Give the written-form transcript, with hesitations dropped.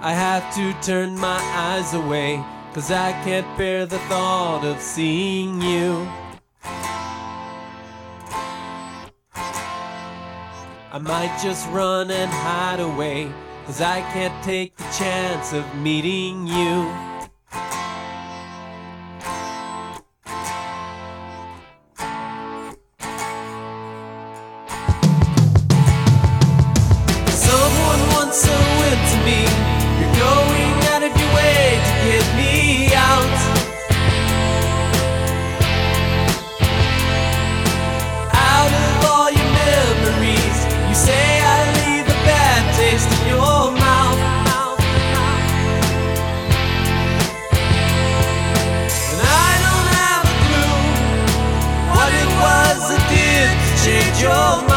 I have to turn my eyes away, 'cause I can't bear the thought of seeing you. I might just run and hide away, 'cause I can't take the chance of meeting you. Someone once so into me, you're going out of your way to get me out. Out of all your memories, you say I leave a bad taste in your mouth. And I don't have a clue what it was that did to change your mind.